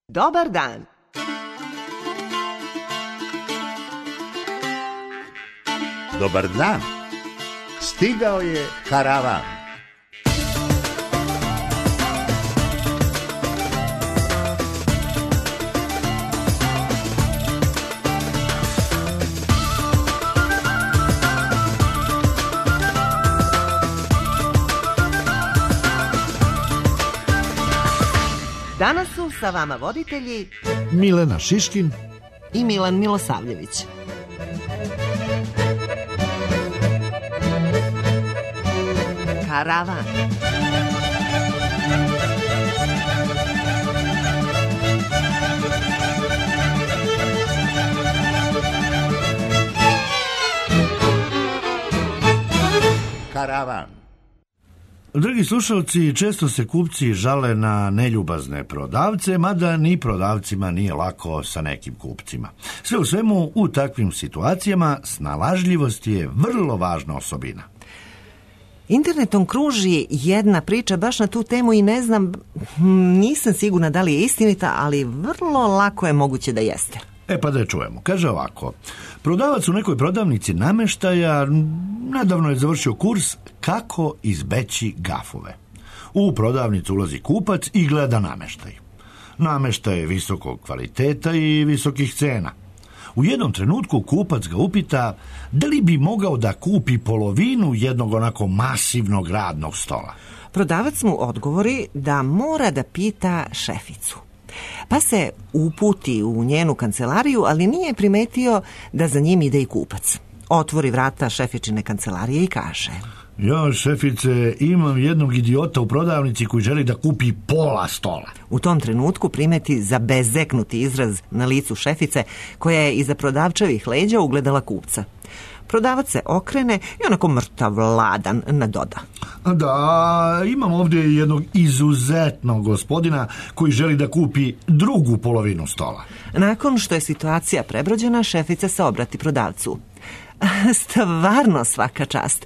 Dobar dan. Dobar dan. Stigao je karavan. Danas su sa vama voditelji Milena Šiškin i Milan Milosavljević. Karavan. Karavan. Dragi slušalci, često se kupci žale na neljubazne prodavce, mada ni prodavcima nije lako sa nekim kupcima. Sve u svemu, u takvim situacijama snalažljivost je vrlo važna osobina. Internetom kruži jedna priča baš na tu temu i ne znam, nisam sigurna da li je istinita, ali vrlo lako je moguće da jeste. Pa da je čujemo. Kaže ovako: prodavac u nekoj prodavnici nameštaja nedavno je završio kurs kako izbeći gafove. U prodavnicu ulazi kupac i gleda nameštaj. Nameštaj je visokog kvaliteta i visokih cena. U jednom trenutku kupac ga upita da li bi mogao da kupi polovinu jednog onako masivnog radnog stola. Prodavac mu odgovori da mora da pita šeficu. Pa se uputi u njenu kancelariju, ali nije primetio da za njim ide i kupac. Otvori vrata šefičine kancelarije i kaže: ja, šefice, imam jednog idiota u prodavnici koji želi da kupi pola stola. U tom trenutku primeti zabezeknuti izraz na licu šefice, koja je iza prodavčevih leđa ugledala kupca. Prodavac se okrene i onako mrtav ladan nadoda: da, imam ovdje jednog izuzetnog gospodina koji želi da kupi drugu polovinu stola. Nakon što je situacija prebrođena, šefica se obrati prodavcu: stvarno svaka čast.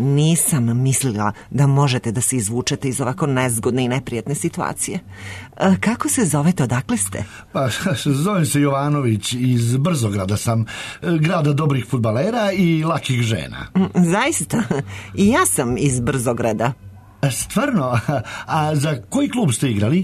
Nisam mislila da možete da se izvučete iz ovako nezgodne i neprijatne situacije. Kako se zovete, odakle ste? Pa, zovem se Jovanović, iz Brzograda sam, grada dobrih fudbalera i lakih žena. Zaista? I ja sam iz Brzograda. Stvarno? A za koji klub ste igrali?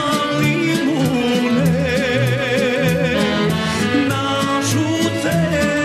Te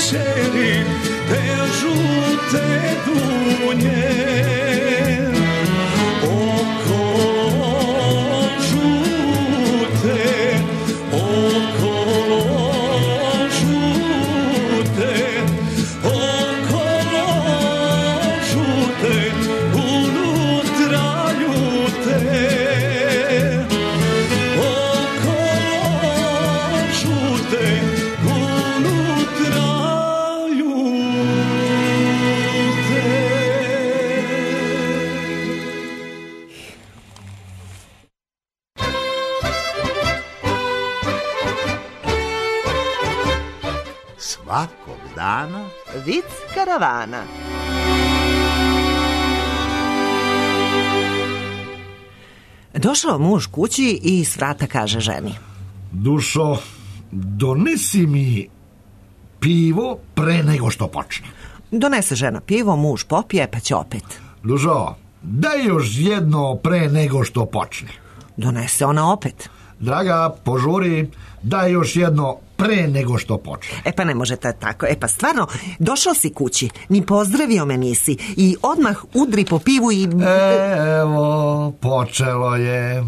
kćeri, te žute dunje. Oko žute, oko žute, oko žute, unutra ljute. Oko žute, unutra ljute. Svakog dana Vic karavana. Došao muž kući i s vrata kaže ženi: Dušo, donesi mi pivo pre nego što počne. Donese žena pivo, muž popije, pa će opet. Dušo, daj još jedno pre nego što počne. Donese ona opet. Draga, požuri, daj još jedno pre nego što počne. E pa ne možete tako. E pa stvarno, došao si kući, ni pozdravio me nisi i odmah udri po pivu i... Evo, počelo je.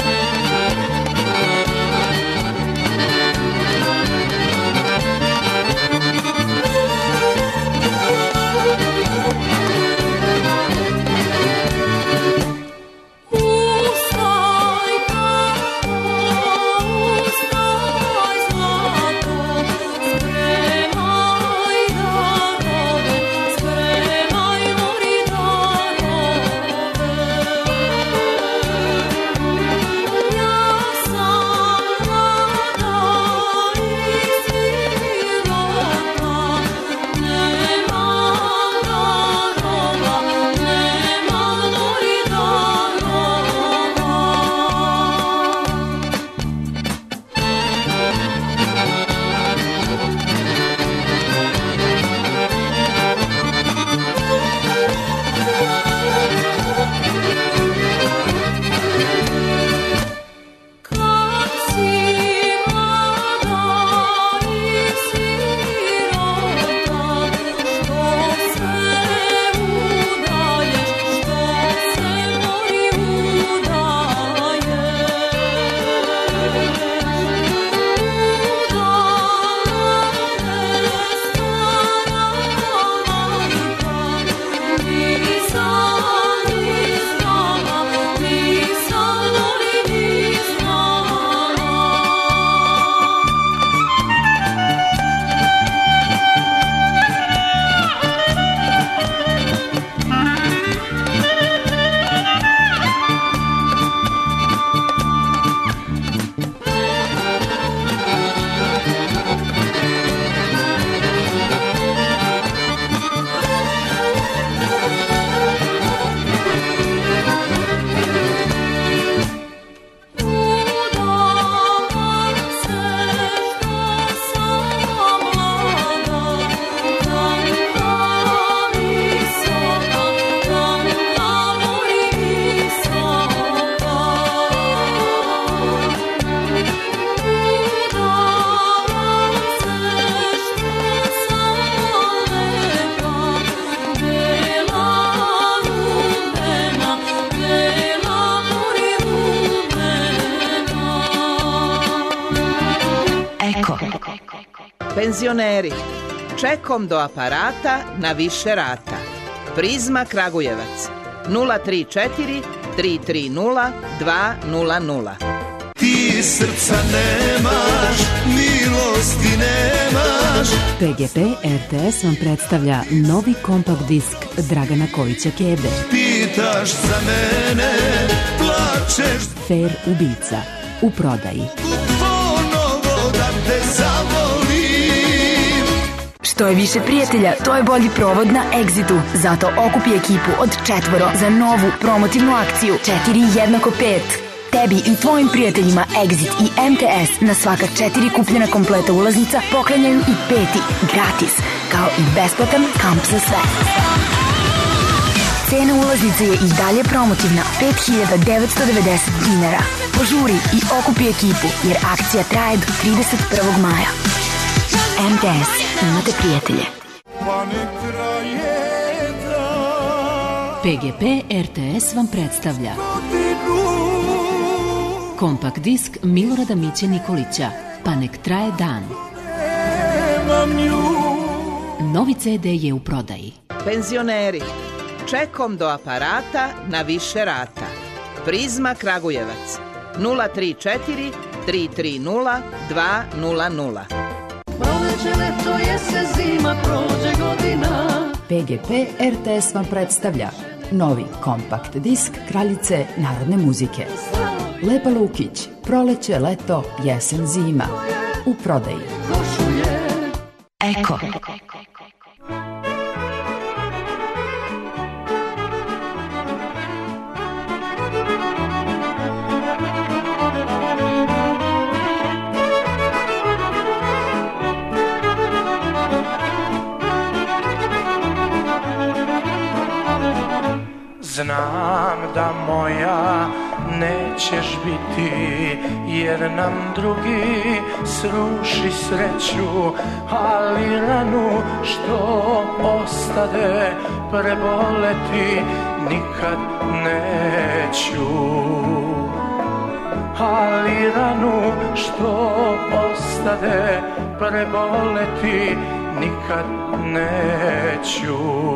Penzioneri, čekom do aparata na više rata. Prizma Kragujevac 034 330 200. Ti srca nemaš, milosti nemaš. PGP RTS vam predstavlja novi kompakt disk Dragana Kovića Kebe. Pitaš za mene, plačeš. Fair ubica u prodaji. Ponovo da te zavolim. Što je više prijatelja, to je bolji provod na Exitu. Zato okupi ekipu od 4 za novu promotivnu akciju 4 jednako 5. Tebi i tvojim prijateljima Exit i MTS na svaka 4 kupljena kompleta ulaznica poklanjaju i 5. gratis, kao i besplatan kamp za sve. Cena ulaznice je i dalje promotivna, 5.990 dinara. Požuri i okupi ekipu, jer akcija traje do 31. maja. MTS. imate prijatelje. Pa nek traje dan PGP RTS vam predstavlja godinu. kompakt disk Milorada Miće Nikolića, Pa nek traje dan. Nemam nju. Novi CD je u prodaji. Penzioneri, čekom do aparata na više rata. Prizma Kragujevac 034 330 200. Proleće, leto, jesen, zima, prođe godina. PGP RTS vam predstavlja novi kompakt disk Kraljice narodne muzike. Lepa Lukić, Proleće, leto, jesen, zima. U prodaji. Eko. Znam da moja nećeš biti, jer nam drugi sruši sreću, ali ranu što ostade preboleti nikad neću. Ali ranu što ostade preboleti nikad neću.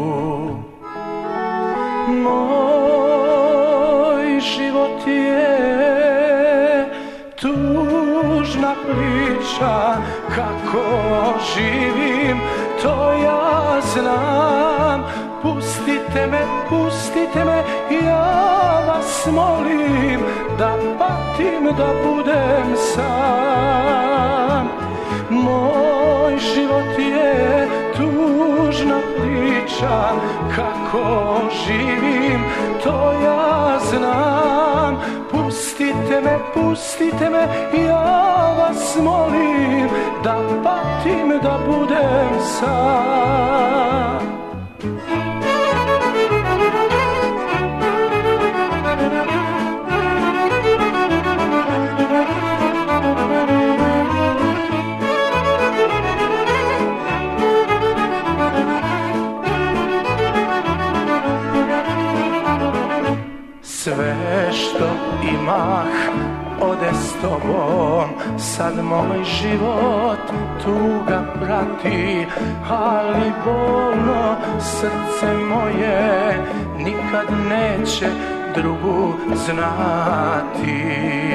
Moj život je tužna priča, kako živim to ja znam. Pustite me, ja vas molim, da patim, da budem sam. Moj život je tužna priča, kako živim to ja znam. Pustite me, ja vas molim, da patim, da budem sam. Sve što imah ode s tobom, sad moj život tuga prati, ali bolno srce moje nikad neće drugu znati.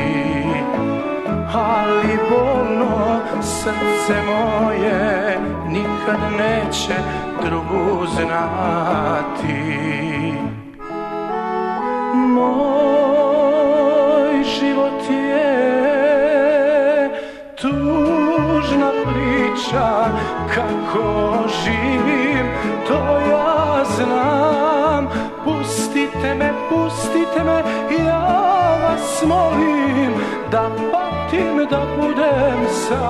Ali bolno srce moje nikad neće drugu znati. Moj život je tužna priča, kako živim to ja znam. Pustite me, ja vas molim, da patim, da budem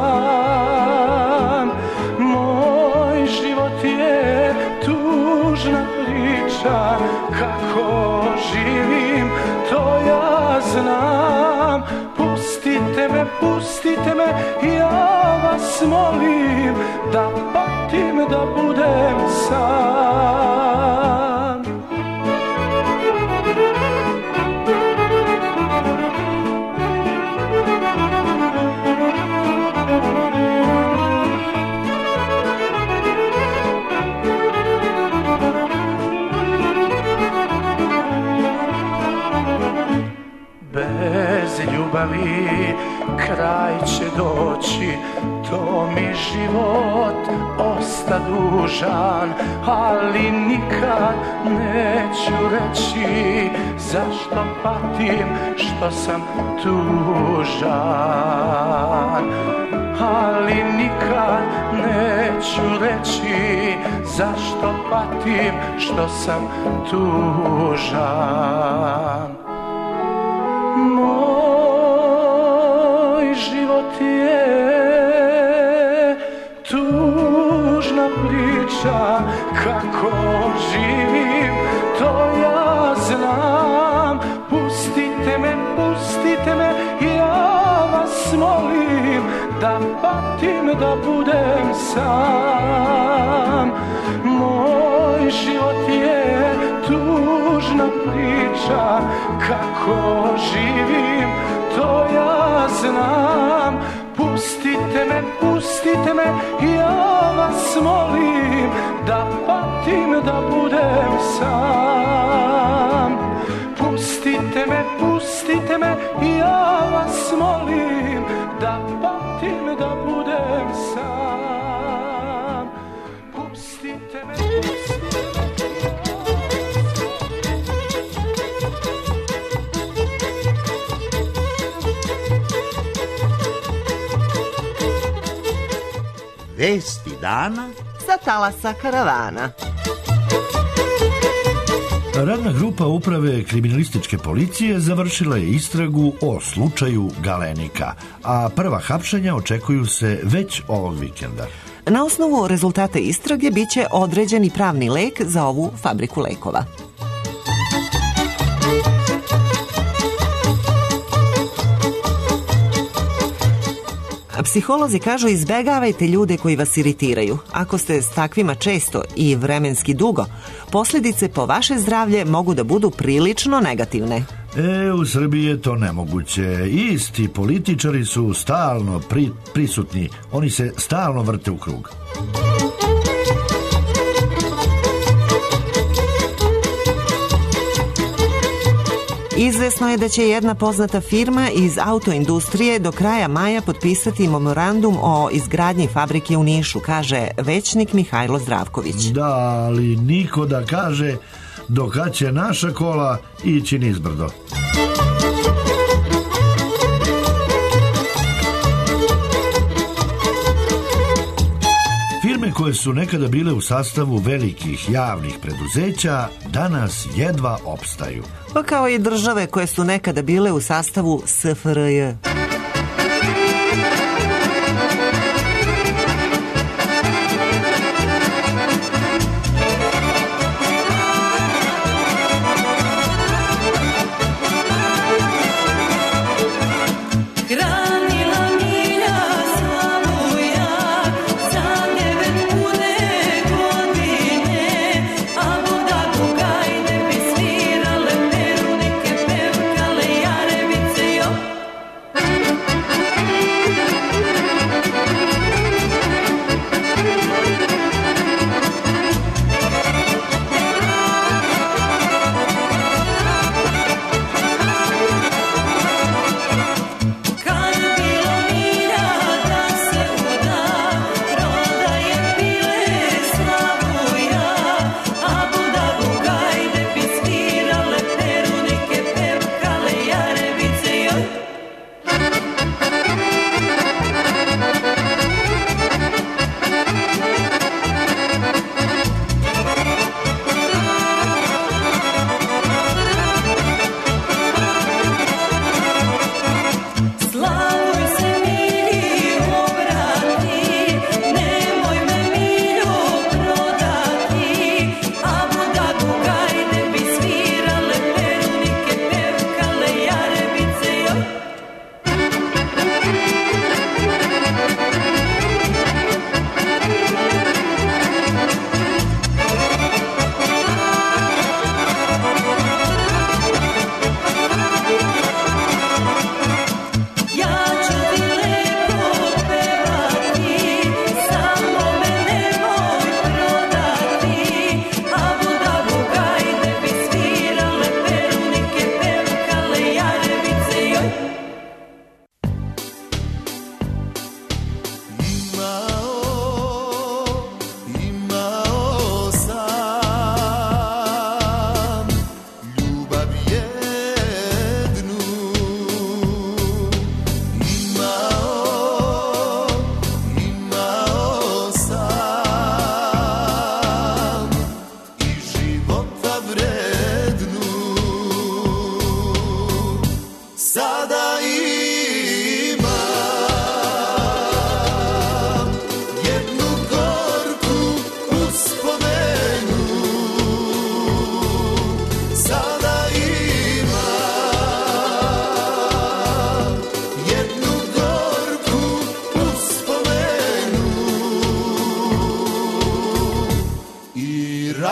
sam. Moj život je tužna priča, kako živim to ja znam. Pustite me, ja vas molim, da patim, da budem sam. Bez ljubavi kraj će doći, to mi život osta dužan, ali nikad neću reći zašto patim, što sam tužan. Ali nikad neću reći zašto patim, što sam tužan. Moj život je tužna priča, kako živim to ja znam. Pustite me, ja vas molim, da patim, da budem sam. Moj život je tužna priča, kako živim, to ja znam. Pustite me, ja vas molim, da patim, da budem sam. Pustite me, ja vas molim, da patim, da budem sam. Pustite me. Vesti dana sa talasa karavana. Radna grupa uprave kriminalističke policije završila je istragu o slučaju Galenika, a prva hapšenja očekuju se već ovog vikenda. Na osnovu rezultata istrage biće određeni pravni lek za ovu fabriku lekova. Psiholozi kažu izbegavajte ljude koji vas iritiraju. Ako ste s takvima često i vremenski dugo, posljedice po vaše zdravlje mogu da budu prilično negativne. U Srbiji je to nemoguće. Isti političari su stalno prisutni. Oni se stalno vrte u krug. Izvesno je da će jedna poznata firma iz autoindustrije do kraja maja potpisati memorandum o izgradnji fabrike u Nišu, kaže većnik Mihajlo Zdravković. Da, ali niko da kaže do kad će naša kola ići nizbrdo. Firme koje su nekada bile u sastavu velikih javnih preduzeća danas jedva opstaju. Pa kao i države koje su nekada bile u sastavu SFRJ.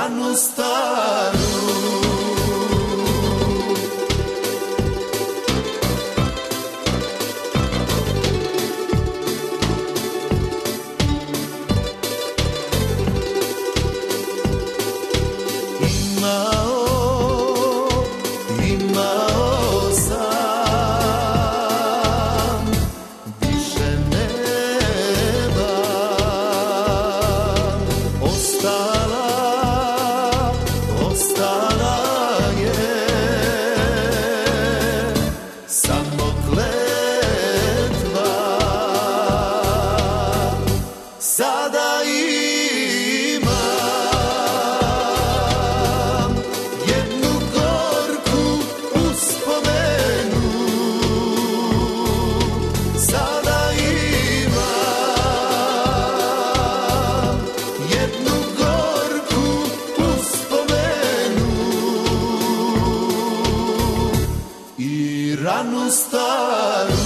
ranu staru. Imao sam više neba, ostala je samo kletva. Sada imam jednu gorku uspomenu. Sada imam jednu gorku uspomenu i ranu staru.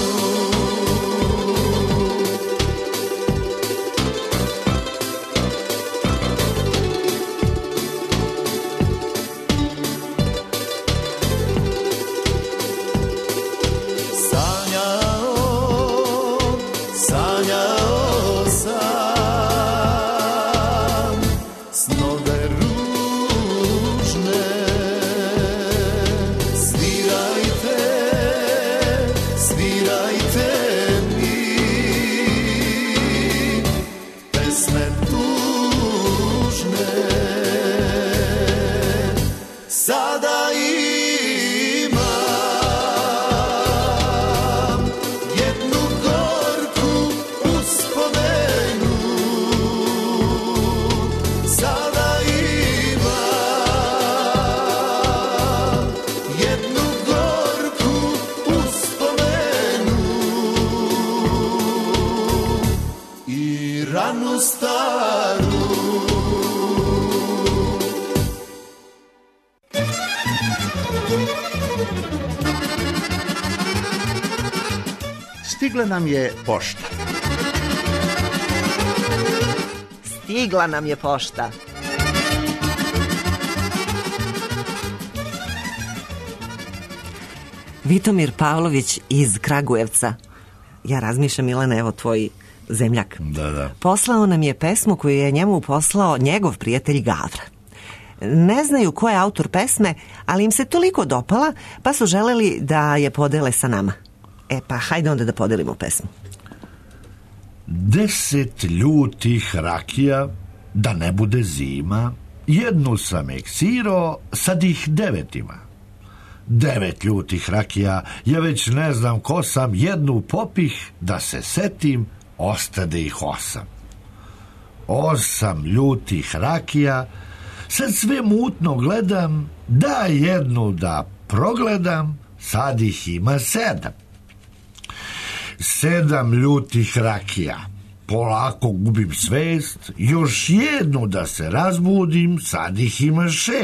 Sanjao sam snove ružne. Svirajte mi pesme tužne. Sada imam jednu gorku uspomenu. Sada imam jednu gorku uspomenu i ranu staru. Stigla nam je pošta. Stigla nam je pošta. Vitomir Pavlović iz Kragujevca. Ja razmišljam, Milane, evo tvoj zemljak. Da. Poslao nam je pesmu koju je njemu poslao njegov prijatelj Gavra. Ne znaju ko je autor pesme, ali im se toliko dopala, pa su želeli da je podele sa nama. Pa hajde onda da podelimo pesmu. 10 ljutih rakija, da ne bude zima, jednu sam eksirao, sad ih 9 ima. 9 ljutih rakija, ja već ne znam ko sam, jednu popih, da se setim, ostade ih 8. 8 ljutih rakija, sad sve mutno gledam, da jednu da progledam, sad ih ima 7. 7 ljutih rakija, polako gubim svest, još jednu da se razbudim, sad ih ima 6.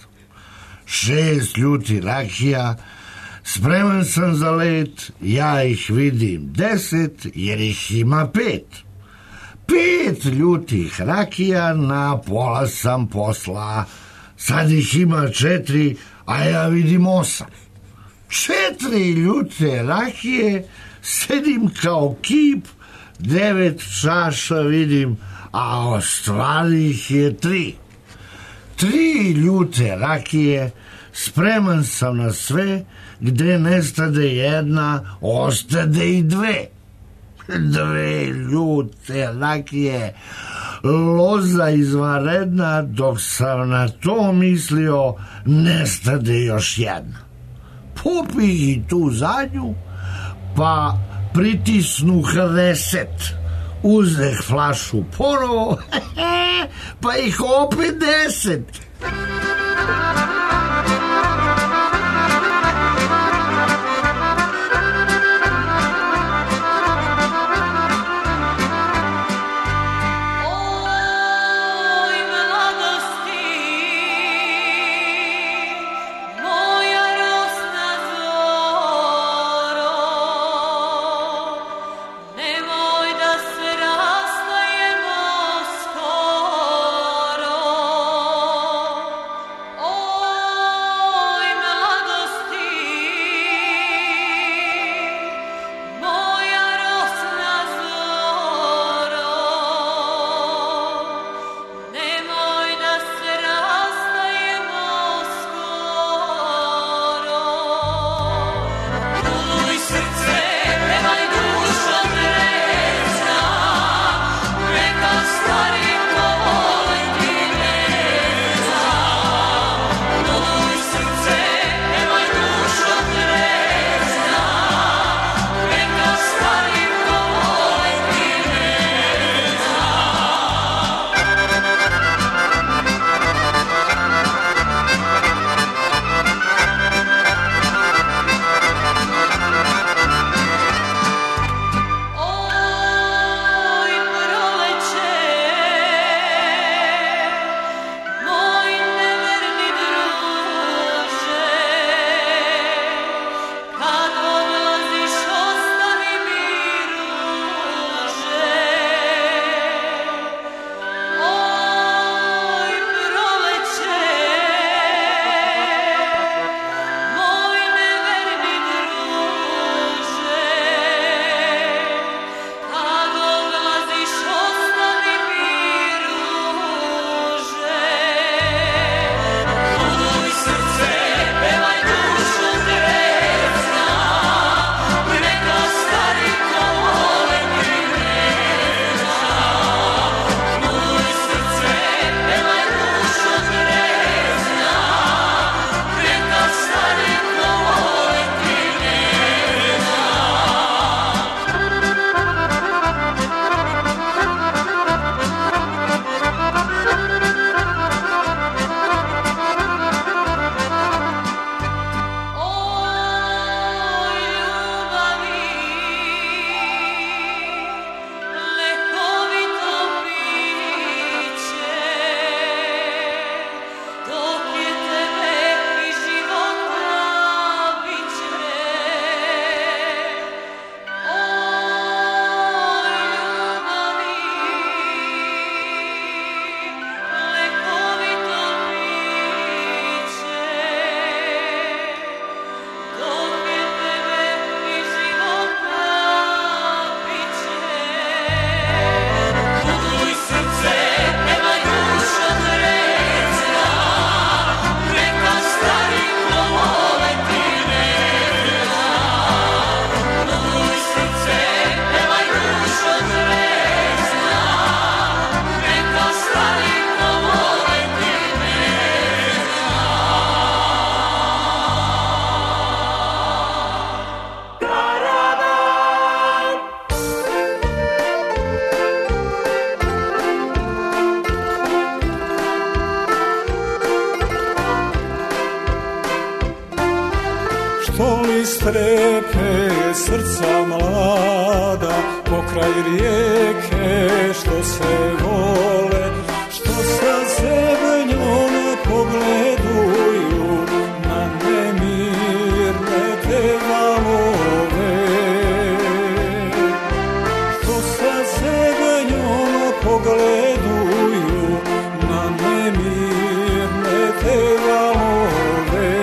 6 ljutih rakija, spreman sam za let, ja ih vidim 10, jer ih ima 5. 5 ljutih rakija, na pola sam posla, sad ih ima 4, a ja vidim 8. 4 ljute rakije, sedim kao kip, 9 čaša vidim, a ostvari ih je 3. 3 ljute rakije, spreman sam na sve, gde nestade jedna, ostade i 2. 2 ljute rakije, loza izvanredna, dok sam na to mislio, nestade još jedna. Popih i tu zadnju, pa pritisnuh reset, uzeh flašu ponovo, pa ih opet 10. Nemoj da se rastajemo skoro. mi strepe srca mlada, pokraj rijeke što se vole, što sa zebnjom pogleduju na nemirne te valove. Što sa zebnjom pogleduju na nemirne te valove.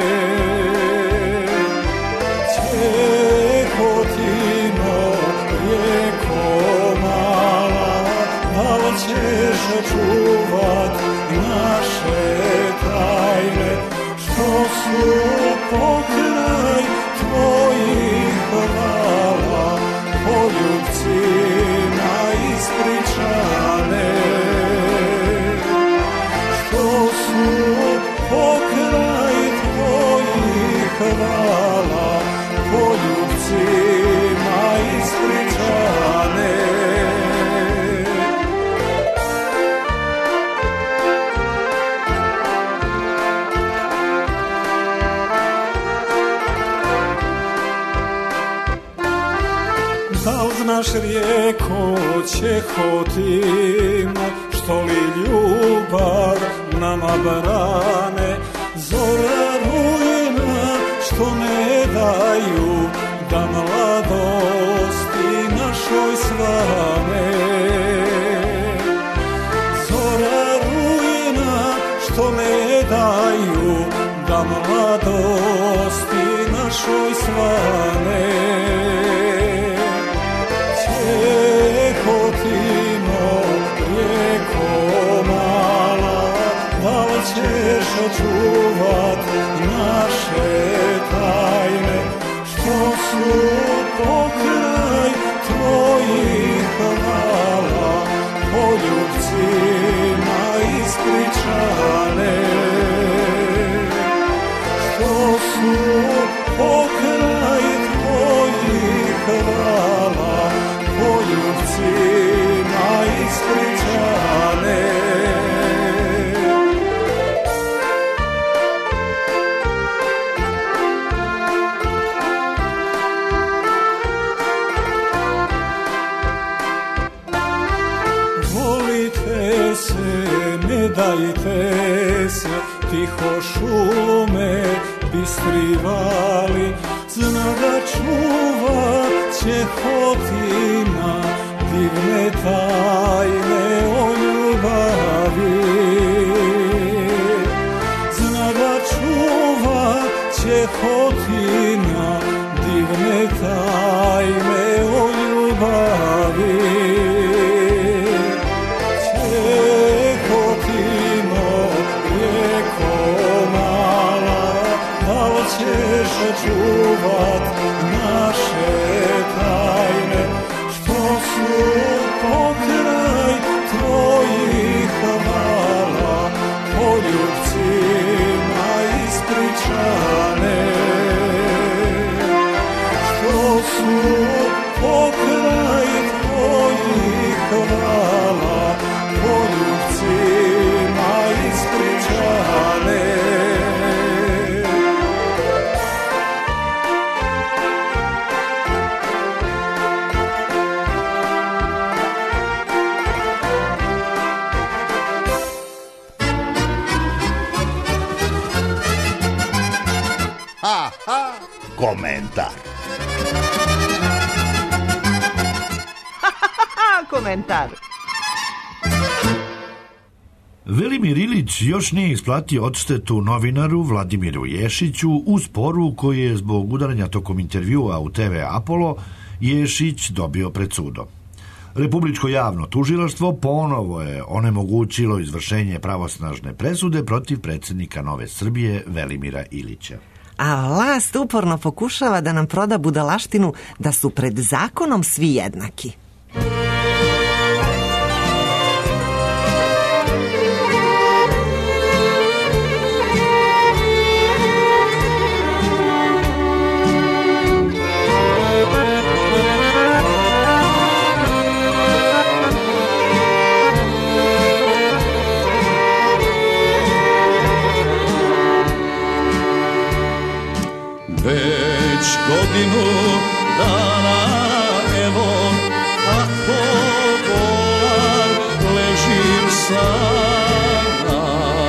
Čehotino rijeko mala, da li ćeš čuvat naše tajne, što su pokraj tvojih vala poljubcima ispričane. Što su pokraj tvojih vala poljubcima ispričane. Da li znaš rijeko Čehotina, što li ljubav nama brane, zora rujna što ne daju da mladosti našoj svane. Zora rujna što ne daju da mladosti našoj svane. Čehotino rijeko mala, da li ćeš čuvat naše tajne, što su pokraj tvojih vala poljubcima ispričane. Što su pokraj tvojih vala poljubcima ispričane. Volite se, ne dajte se, tiho šume bistrivali, zna da čuva Čehotina divne tajne o ljubavi. Zna da čuva Čehotina divne tajne o ljubavi. Čehotino rijeko mala, da li ćeš čuvat naše tajne, što su pokraj tvojih vala poljubcima ispričane. Što su pokraj tvojih vala poljubcima ispričane. Komentar. Komentar. Velimir Ilić još nije isplatio odštetu novinaru Vladimiru Ješiću u sporu koji je zbog udaranja tokom intervjua u TV Apollo Ješić dobio pred sudom. Republičko javno tužilaštvo ponovo je onemogućilo izvršenje pravosnažne presude protiv predsjednika Nove Srbije Velimira Ilića. A vlast uporno pokušava da nam proda budalaštinu da su pred zakonom svi jednaki. Već godinu dana, evo kako bolan ležim sada.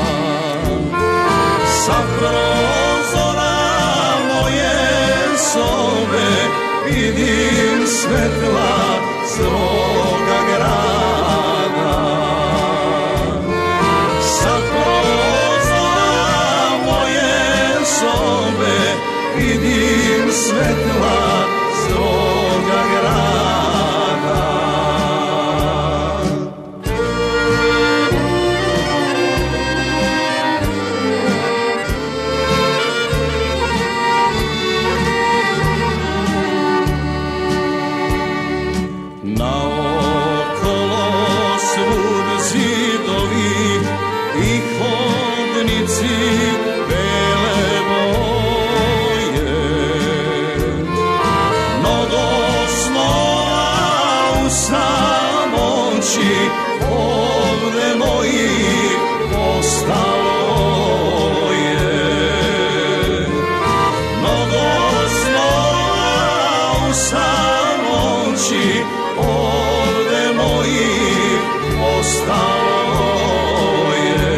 Sa prozora moje sobe vidim svetla svoga grada. Sa prozora moje sobe vidim svetla svoga grada. Naokolo svud zidovi i hodnici bele boje. Mnogo snova u samoći ovde mojih ostalo je. Mnogo snova u samoći ovde mojih ostalo je.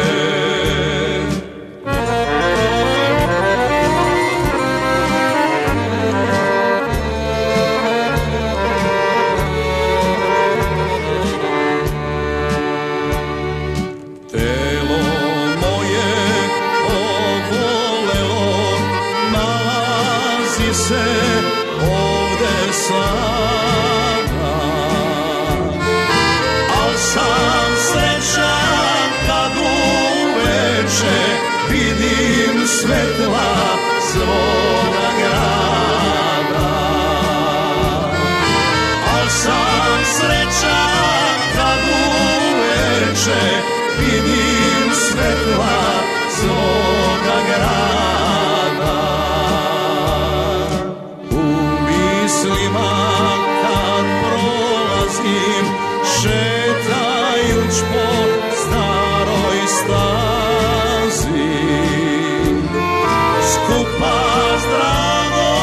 Telo moje obolelo nalazi se ovde sada, al sam srećan kad uveče vidim svetla svoga grada. Al sam srećan kad uveče vidim svetla svoga grada. U mislima kad prolazim šetajuć po staroj stazi, skupa s dragom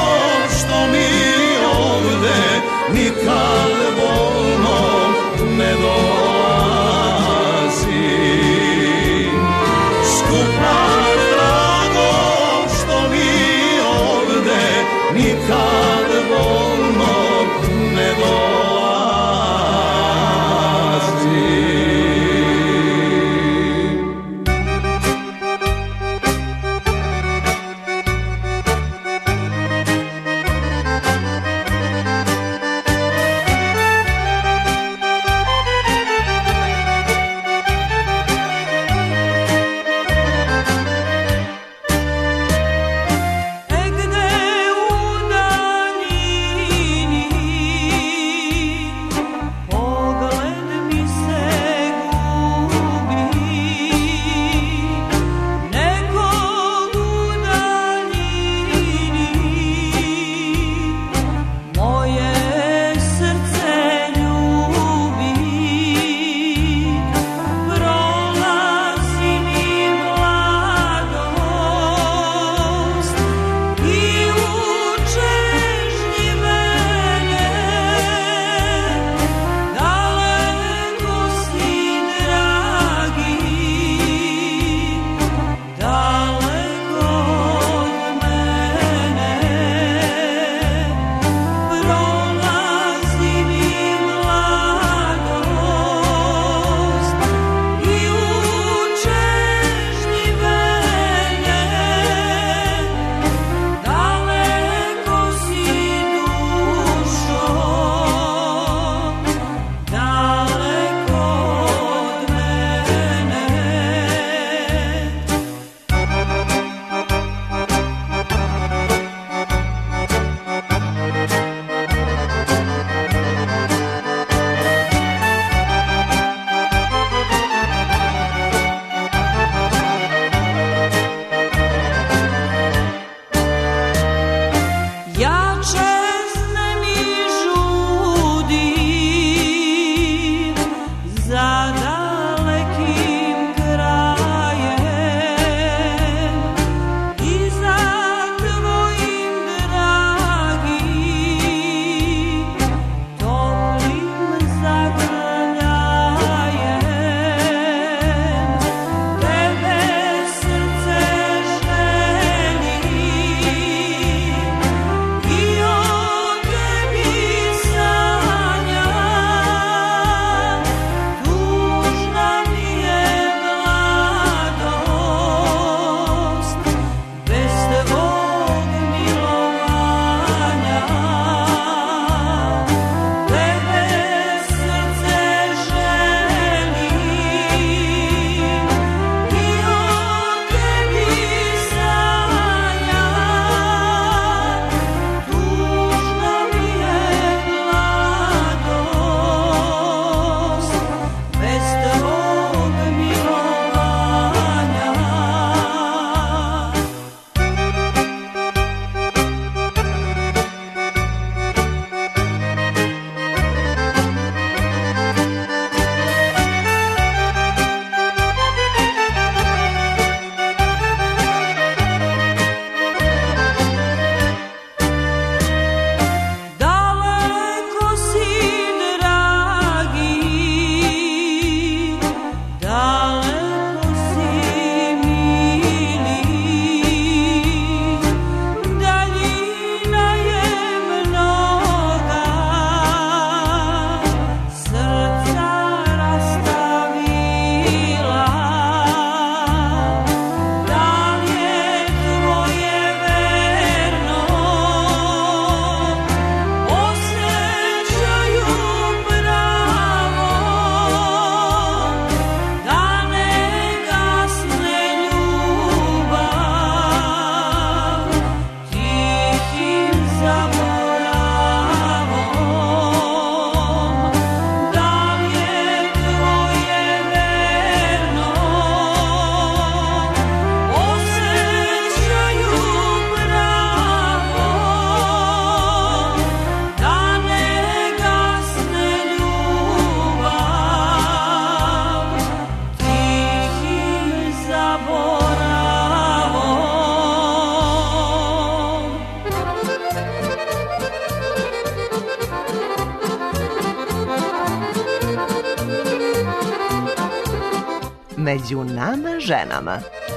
među nama ženama.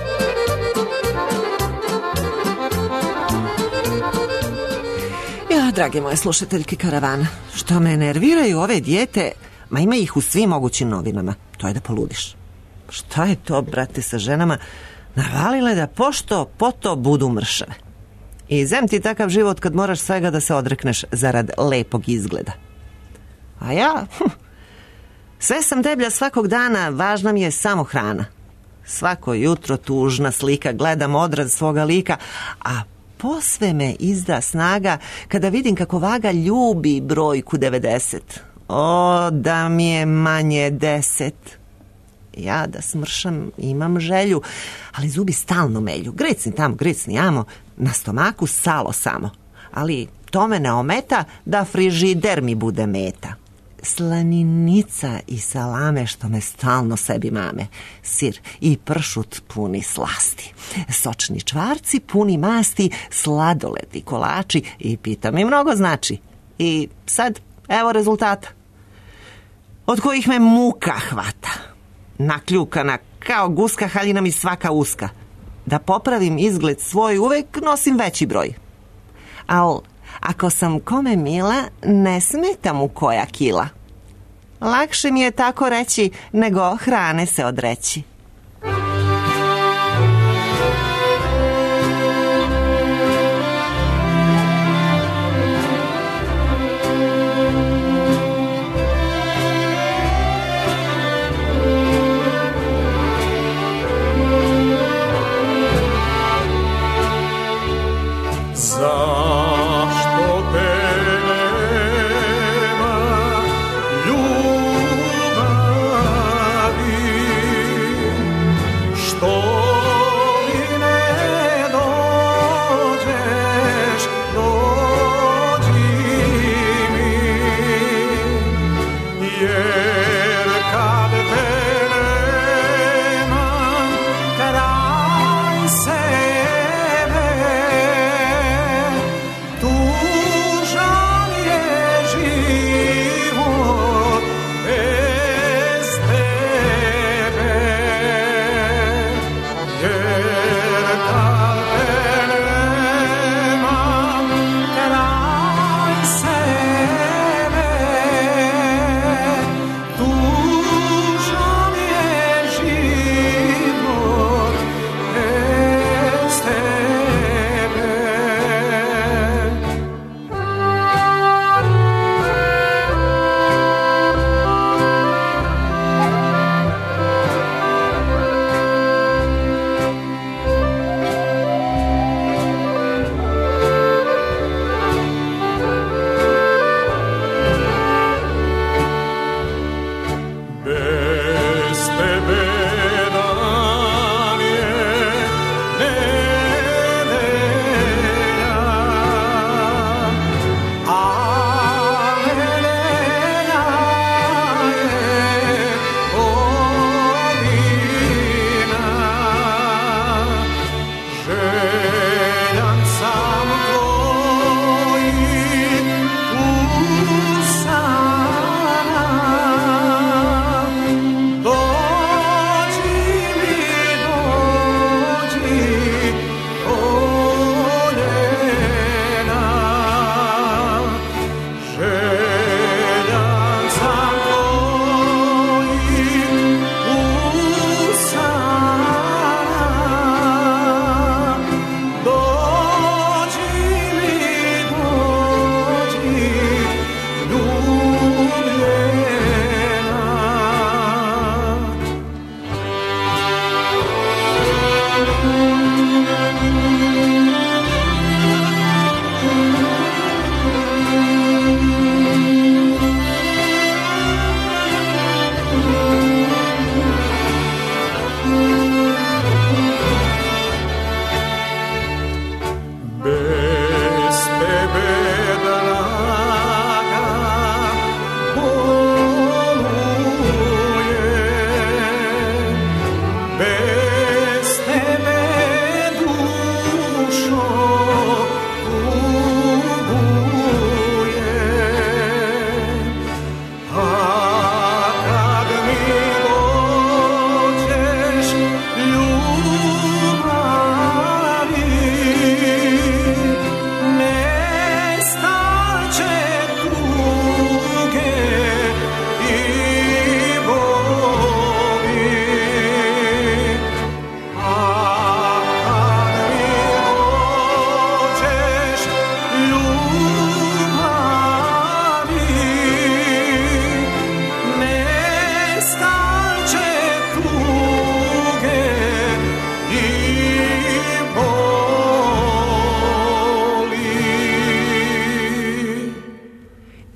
Ja, drage moje slušateljke Karavana, što me nerviraju ove dijete, ma ima ih u svim mogućim novinama, to je da poludiš. Šta je to, brate, sa ženama navalile da pošto poto budu mršave? I zem ti takav život kad moraš svega da se odrekneš zarad lepog izgleda. A ja, sve sam deblja svakog dana, važna mi je samo hrana. Svako jutro tužna slika, gledam odraz svoga lika, a posve me izda snaga kada vidim kako vaga ljubi brojku 90. O, da mi je manje 10. Ja da smršam imam želju, ali zubi stalno melju. Gricni tamo, gricni amo, na stomaku salo samo. Ali to me ne ometa da frižider mi bude meta. Slaninica i salame što me stalno sebi mame. Sir i pršut puni slasti. Sočni čvarci puni masti, sladoled i kolači i pita mi mnogo znači. I sad, evo rezultata. Od kojih me muka hvata. Nakljukana kao guska, haljina mi svaka uska. Da popravim izgled svoj uvek nosim veći broj. Al ako sam kome mila, ne smeta mu koja kila. Lakše mi je tako reći nego hrane se odreći.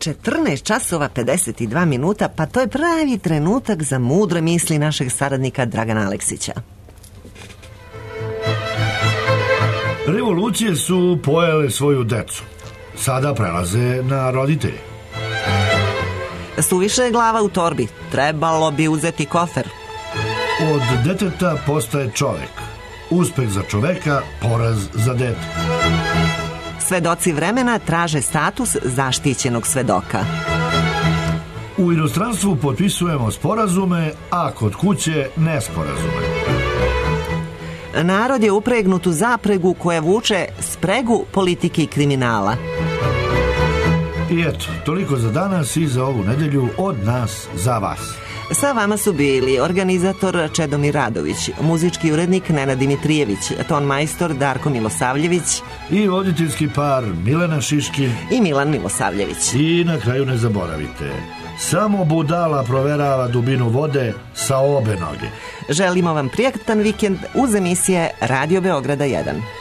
14 časova 52 minuta, pa to je pravi trenutak za mudre misli našeg saradnika Dragana Aleksića. Revolucije su pojele svoju decu. Sada prelaze na roditelje. Suviše je glava u torbi, trebalo bi uzeti kofer. Od deteta postaje čovek. Uspeh za čoveka, poraz za dete. Svedoci vremena traže status zaštićenog svedoka. U inostranstvu potpisujemo sporazume, a kod kuće nesporazume. Narod je upregnut u zapregu koja vuče spregu politike i kriminala. I eto, toliko za danas i za ovu nedelju od nas za vas. Sa vama su bili organizator Čedomir Radović, muzički urednik Nenad Dimitrijević, ton majstor Darko Milosavljević i voditeljski par Milena Šiškin i Milan Milosavljević. I na kraju ne zaboravite, samo budala proverava dubinu vode sa obe noge. Želimo vam prijatan vikend uz emisije Radio Beograda 1.